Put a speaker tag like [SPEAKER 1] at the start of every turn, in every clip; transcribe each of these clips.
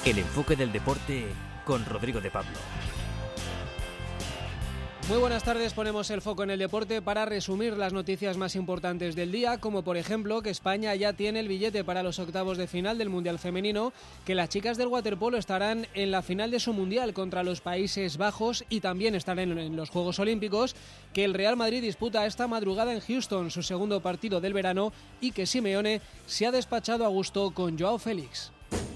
[SPEAKER 1] El enfoque del deporte con Rodrigo de Pablo.
[SPEAKER 2] Muy buenas tardes, ponemos el foco en el deporte para resumir las noticias más importantes del día, como por ejemplo que España ya tiene el billete para los octavos de final del Mundial Femenino, que las chicas del waterpolo estarán en la final de su Mundial contra los Países Bajos y también estarán en los Juegos Olímpicos, que el Real Madrid disputa esta madrugada en Houston su segundo partido del verano y que Simeone se ha despachado a gusto con Joao Félix.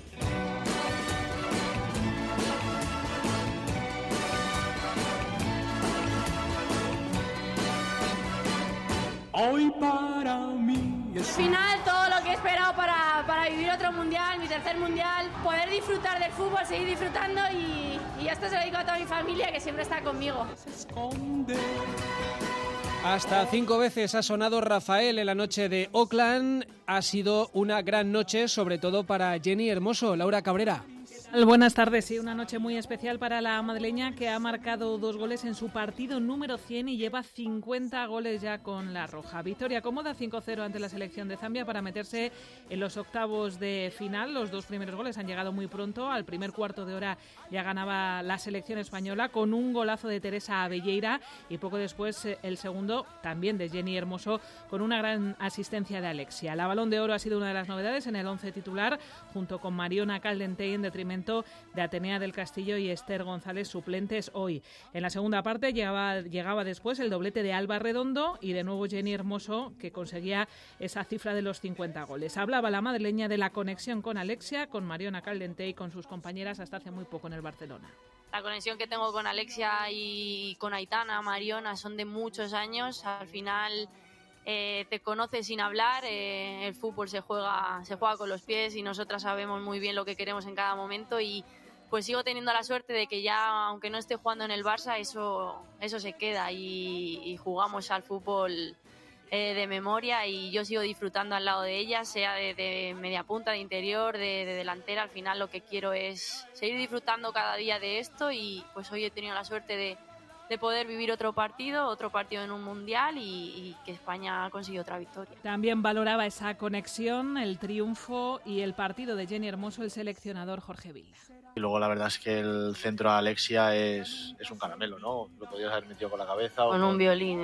[SPEAKER 3] Hoy para mí
[SPEAKER 4] es... Al final, todo lo que he esperado para vivir otro mundial, mi tercer mundial, poder disfrutar del fútbol, seguir disfrutando y esto se lo dedico a toda mi familia que siempre está conmigo.
[SPEAKER 2] Hasta 5 veces ha sonado Rafael en la noche de Auckland. Ha sido una gran noche, sobre todo para Jenny Hermoso. Laura Cabrera.
[SPEAKER 5] Buenas tardes, sí, una noche muy especial para la madrileña que ha marcado 2 goles en su partido número 100 y lleva 50 goles ya con la roja. Victoria cómoda 5-0 ante la selección de Zambia para meterse en los octavos de final. Los 2 primeros goles han llegado muy pronto. Al primer cuarto de hora ya ganaba la selección española con un golazo de Teresa Abelleira y poco después el segundo también de Jenny Hermoso con una gran asistencia de Alexia. La Balón de Oro ha sido una de las novedades en el 11 titular junto con Mariona Caldentey en detrimento de Atenea del Castillo y Esther González suplentes hoy. En la segunda parte llegaba después el doblete de Alba Redondo y de nuevo Jenny Hermoso que conseguía esa cifra de los 50 goles. Hablaba la madrileña de la conexión con Alexia, con Mariona Caldentey y con sus compañeras hasta hace muy poco en el Barcelona.
[SPEAKER 6] La conexión que tengo con Alexia y con Aitana, Mariona, son de muchos años. Al final te conoces sin hablar, el fútbol se juega con los pies y nosotras sabemos muy bien lo que queremos en cada momento y pues sigo teniendo la suerte de que ya, aunque no esté jugando en el Barça, eso se queda y jugamos al fútbol de memoria y yo sigo disfrutando al lado de ella, sea de media punta, de interior, de delantera. Al final lo que quiero es seguir disfrutando cada día de esto y pues hoy he tenido la suerte de poder vivir otro partido en un mundial y que España ha conseguido otra victoria.
[SPEAKER 5] También valoraba esa conexión, el triunfo y el partido de Jenny Hermoso el seleccionador Jorge Vilda.
[SPEAKER 7] Y luego la verdad es que el centro de Alexia es un caramelo, ¿no? Lo podías haber metido con la cabeza
[SPEAKER 6] con un violín.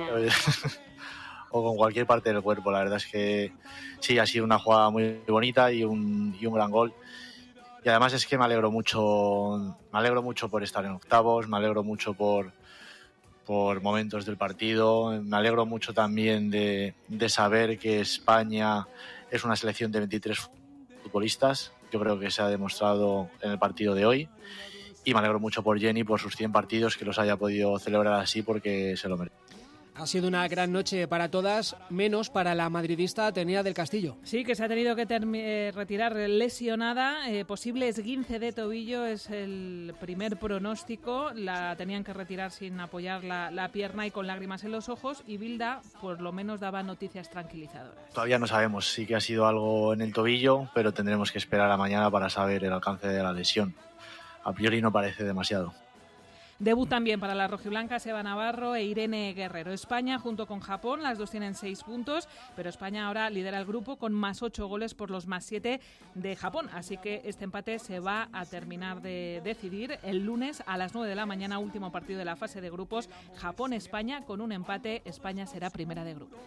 [SPEAKER 7] O con cualquier parte del cuerpo. La verdad es que sí, ha sido una jugada muy bonita y un gran gol. Y además es que me alegro mucho por estar en octavos, me alegro mucho por momentos del partido. Me alegro mucho también de saber que España es una selección de 23 futbolistas. Yo creo que se ha demostrado en el partido de hoy. Y me alegro mucho por Jenny, por sus 100 partidos, que los haya podido celebrar así porque se lo merece.
[SPEAKER 2] Ha sido una gran noche para todas, menos para la madridista Atenea del Castillo.
[SPEAKER 5] Sí, que se ha tenido que retirar lesionada. Posible esguince de tobillo es el primer pronóstico. La tenían que retirar sin apoyar la pierna y con lágrimas en los ojos. Y Vilda, por lo menos, daba noticias tranquilizadoras.
[SPEAKER 7] Todavía no sabemos, sí que ha sido algo en el tobillo, pero tendremos que esperar a mañana para saber el alcance de la lesión. A priori no parece demasiado.
[SPEAKER 5] Debut también para las rojiblancas Eva Navarro e Irene Guerrero. España junto con Japón, las dos tienen 6 puntos, pero España ahora lidera el grupo con más 8 goles por los más 7 de Japón. Así que este empate se va a terminar de decidir el lunes a las 9 de la mañana, último partido de la fase de grupos. Japón-España, con un empate, España será primera de grupo.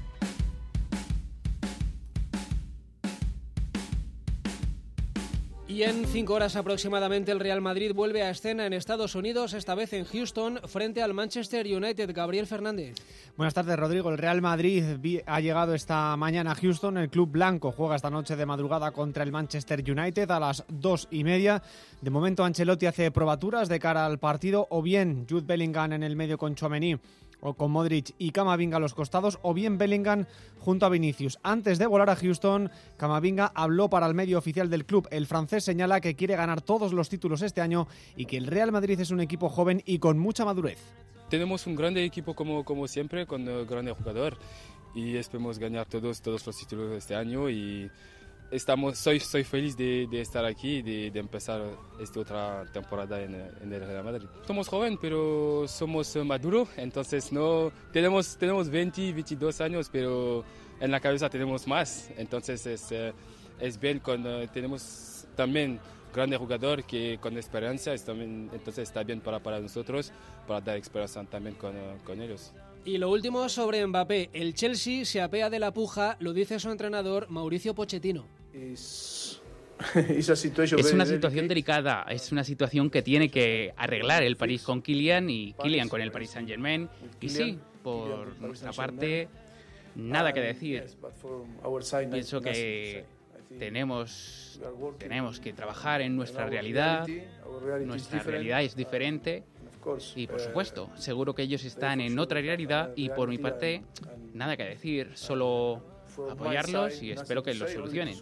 [SPEAKER 2] Y en 5 horas aproximadamente el Real Madrid vuelve a escena en Estados Unidos, esta vez en Houston, frente al Manchester United. Gabriel Fernández.
[SPEAKER 8] Buenas tardes, Rodrigo. El Real Madrid ha llegado esta mañana a Houston. El club blanco juega esta noche de madrugada contra el Manchester United a las 2:30. De momento Ancelotti hace probaturas de cara al partido, o bien Jude Bellingham en el medio con Tchouaméni o con Modric y Camavinga a los costados, o bien Bellingham junto a Vinicius. Antes de volar a Houston, Camavinga habló para el medio oficial del club. El francés señala que quiere ganar todos los títulos este año y que el Real Madrid es un equipo joven y con mucha madurez.
[SPEAKER 9] Tenemos un grande equipo como siempre, con un grande jugador y esperemos ganar todos los títulos este año y soy feliz de estar aquí y de empezar esta otra temporada en el Real Madrid. Somos jóvenes, pero somos maduros, entonces no tenemos 20, 22 años, pero en la cabeza tenemos más. Entonces es bien cuando tenemos también grande jugador que con experiencia, entonces está bien para nosotros, para dar experiencia también con ellos.
[SPEAKER 2] Y lo último sobre Mbappé. El Chelsea se apea de la puja, lo dice su entrenador Mauricio Pochettino.
[SPEAKER 10] Es una situación delicada, es una situación que tiene que arreglar el París con Kylian y Kylian con el Paris Saint-Germain. Y sí, por nuestra parte, nada que decir. Pienso que tenemos que trabajar en nuestra realidad. Nuestra realidad es diferente. Y por supuesto, seguro que ellos están en otra realidad y por mi parte, nada que decir, solo apoyarlos y espero que lo solucionen.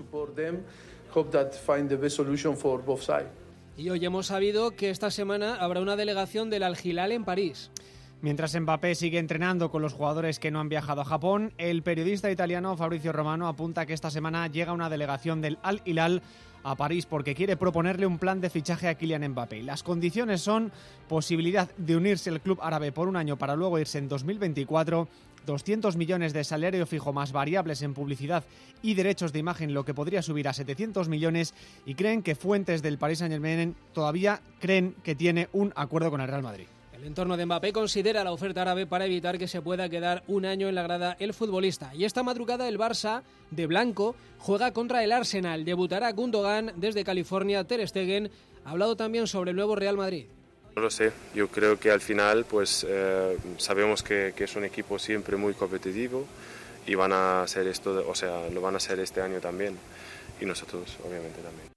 [SPEAKER 2] Y hoy hemos sabido que esta semana habrá una delegación del Al Hilal en París.
[SPEAKER 8] Mientras Mbappé sigue entrenando con los jugadores que no han viajado a Japón, el periodista italiano Fabrizio Romano apunta que esta semana llega una delegación del Al Hilal a París porque quiere proponerle un plan de fichaje a Kylian Mbappé. Las condiciones son posibilidad de unirse al club árabe por un año para luego irse en 2024, 200 millones de salario fijo más variables en publicidad y derechos de imagen, lo que podría subir a 700 millones, y creen que fuentes del Paris Saint-Germain todavía creen que tiene un acuerdo con el Real Madrid.
[SPEAKER 2] El entorno de Mbappé considera la oferta árabe para evitar que se pueda quedar un año en la grada el futbolista. Y esta madrugada el Barça, de blanco, juega contra el Arsenal. Debutará Gundogan desde California. Ter Stegen ha hablado también sobre el nuevo Real Madrid.
[SPEAKER 11] No lo sé, yo creo que al final pues sabemos que es un equipo siempre muy competitivo y van a hacer esto, lo van a hacer este año también y nosotros obviamente también.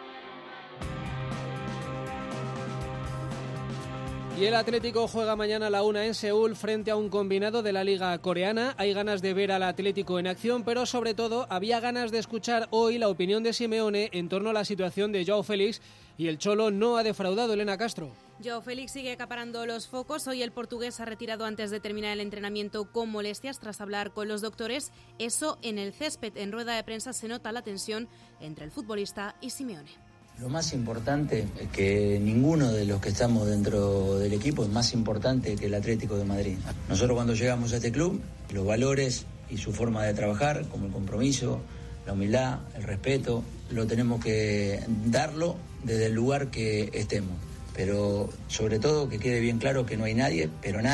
[SPEAKER 2] Y el Atlético juega mañana a la 1 en Seúl frente a un combinado de la Liga Coreana. Hay ganas de ver al Atlético en acción, pero sobre todo había ganas de escuchar hoy la opinión de Simeone en torno a la situación de Joao Félix, y el Cholo no ha defraudado. Elena Castro.
[SPEAKER 12] Joao Félix sigue acaparando los focos. Hoy el portugués ha retirado antes de terminar el entrenamiento con molestias tras hablar con los doctores. Eso en el césped. En rueda de prensa se nota la tensión entre el futbolista y Simeone.
[SPEAKER 13] Lo más importante es que ninguno de los que estamos dentro del equipo es más importante que el Atlético de Madrid. Nosotros cuando llegamos a este club, los valores y su forma de trabajar, como el compromiso, la humildad, el respeto, lo tenemos que darlo desde el lugar que estemos. Pero sobre todo que quede bien claro que no hay nadie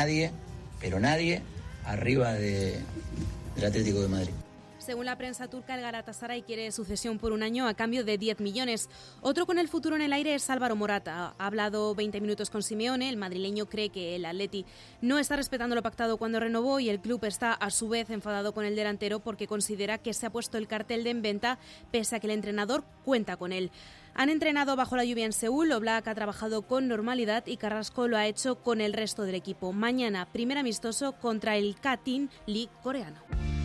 [SPEAKER 13] arriba del Atlético de Madrid.
[SPEAKER 12] Según la prensa turca, el Galatasaray quiere sucesión por un año a cambio de 10 millones. Otro con el futuro en el aire es Álvaro Morata. Ha hablado 20 minutos con Simeone. El madrileño cree que el Atleti no está respetando lo pactado cuando renovó y el club está a su vez enfadado con el delantero porque considera que se ha puesto el cartel de en venta pese a que el entrenador cuenta con él. Han entrenado bajo la lluvia en Seúl. Oblak ha trabajado con normalidad y Carrasco lo ha hecho con el resto del equipo. Mañana, primer amistoso contra el Katin League coreano.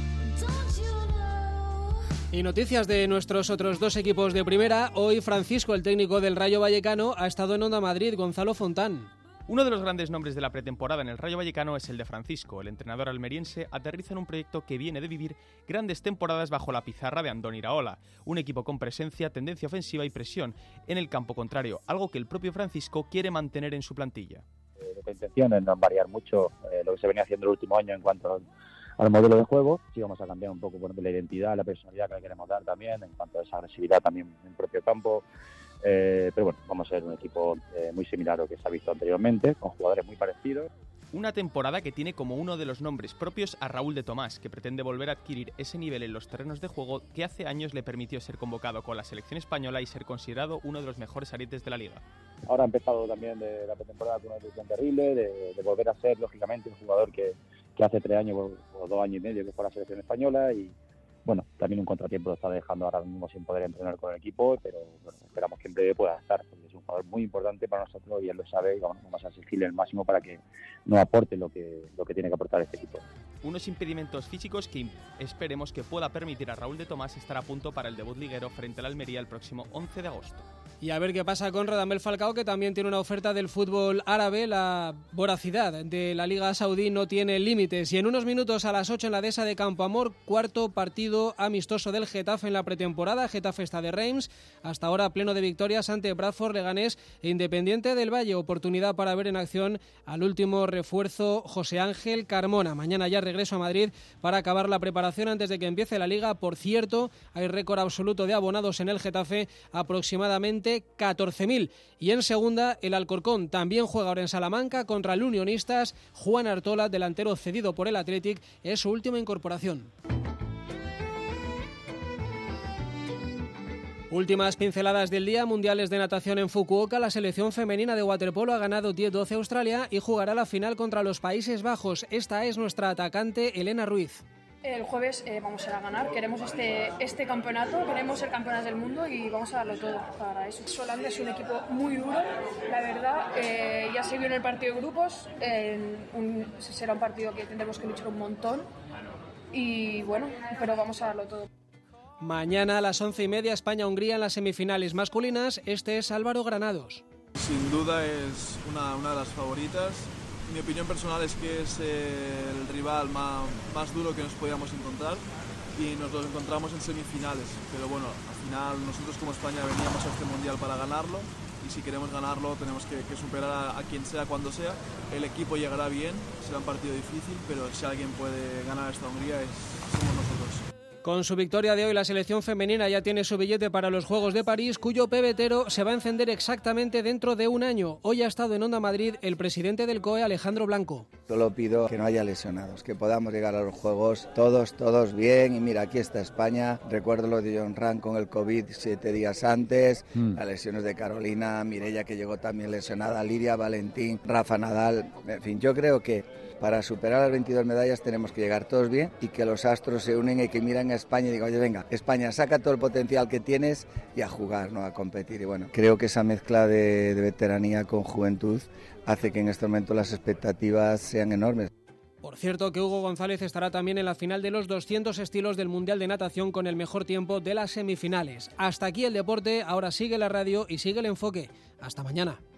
[SPEAKER 2] Y noticias de nuestros otros dos equipos de primera. Hoy Francisco, el técnico del Rayo Vallecano, ha estado en Onda Madrid. Gonzalo Fontán.
[SPEAKER 14] Uno de los grandes nombres de la pretemporada en el Rayo Vallecano es el de Francisco. El entrenador almeriense aterriza en un proyecto que viene de vivir grandes temporadas bajo la pizarra de Andoni Iraola. Un equipo con presencia, tendencia ofensiva y presión en el campo contrario, algo que el propio Francisco quiere mantener en su plantilla.
[SPEAKER 15] La intención es no variar mucho lo que se venía haciendo el último año en cuanto al modelo de juego. Sí vamos a cambiar un poco la identidad, la personalidad que le queremos dar también, en cuanto a esa agresividad también en el propio campo. Pero bueno, vamos a ser un equipo muy similar a lo que se ha visto anteriormente, con jugadores muy parecidos.
[SPEAKER 14] Una temporada que tiene como uno de los nombres propios a Raúl de Tomás, que pretende volver a adquirir ese nivel en los terrenos de juego que hace años le permitió ser convocado con la selección española y ser considerado uno de los mejores ariete de la liga.
[SPEAKER 15] Ahora ha empezado también de la pretemporada con una ilusión terrible, de volver a ser, lógicamente, un jugador que hace 3 años o 2 años y medio que fue a la selección española y bueno, también un contratiempo lo está dejando ahora mismo sin poder entrenar con el equipo, pero bueno, esperamos que en breve pueda estar, porque es un jugador muy importante para nosotros y él lo sabe y vamos a exigirle el máximo para que nos aporte lo que tiene que aportar este equipo.
[SPEAKER 14] Unos impedimentos físicos que esperemos que pueda permitir a Raúl de Tomás estar a punto para el debut liguero frente al Almería el próximo 11 de agosto.
[SPEAKER 2] Y a ver qué pasa con Radamel Falcao, que también tiene una oferta del fútbol árabe. La voracidad de la Liga Saudí no tiene límites. Y en unos minutos a las 8 en la dehesa de Campo Amor, cuarto partido amistoso del Getafe en la pretemporada. Getafe está de Reims, hasta ahora pleno de victorias ante Bradford. Le Leganés e Independiente del Valle. Oportunidad para ver en acción al último refuerzo, José Ángel Carmona. Mañana ya regreso a Madrid para acabar la preparación antes de que empiece la Liga. Por cierto, hay récord absoluto de abonados en el Getafe, aproximadamente 14.000. Y en segunda, el Alcorcón también juega ahora en Salamanca contra el Unionistas. Juan Artola, delantero cedido por el Athletic, es su última incorporación. Últimas pinceladas del día, mundiales de natación en Fukuoka. La selección femenina de waterpolo ha ganado 10-12 a Australia y jugará la final contra los Países Bajos. Esta es nuestra atacante Elena Ruiz.
[SPEAKER 16] El jueves vamos a ir a ganar, queremos este campeonato, queremos ser campeonas del mundo y vamos a darlo todo para eso. Holanda es un equipo muy duro, la verdad, ya se vio en el partido de grupos, será un partido que tendremos que luchar un montón y bueno, pero vamos a darlo todo.
[SPEAKER 2] Mañana a las 11:30 España-Hungría en las semifinales masculinas. Este es Álvaro Granados.
[SPEAKER 17] Sin duda es una de las favoritas. Mi opinión personal es que es el rival más duro que nos podíamos encontrar y nos lo encontramos en semifinales. Pero bueno, al final nosotros como España veníamos a este mundial para ganarlo y si queremos ganarlo tenemos que superar a quien sea cuando sea. El equipo llegará bien, será un partido difícil, pero si alguien puede ganar esta Hungría somos nosotros.
[SPEAKER 2] Con su victoria de hoy, la selección femenina ya tiene su billete para los Juegos de París, cuyo pebetero se va a encender exactamente dentro de un año. Hoy ha estado en Onda Madrid el presidente del COE, Alejandro Blanco.
[SPEAKER 18] Solo pido que no haya lesionados, que podamos llegar a los Juegos todos bien. Y mira, aquí está España. Recuerdo lo de John Ram con el COVID 7 días antes, las lesiones de Carolina, Mireia que llegó también lesionada, Lidia, Valentín, Rafa Nadal. En fin, yo creo que para superar las 22 medallas tenemos que llegar todos bien y que los astros se unen y que miran a España y digan, oye, venga, España, saca todo el potencial que tienes y a jugar, no a competir. Y bueno, creo que esa mezcla de veteranía con juventud hace que en este momento las expectativas sean enormes.
[SPEAKER 2] Por cierto, que Hugo González estará también en la final de los 200 estilos del Mundial de Natación con el mejor tiempo de las semifinales. Hasta aquí el deporte, ahora sigue la radio y sigue el enfoque. Hasta mañana.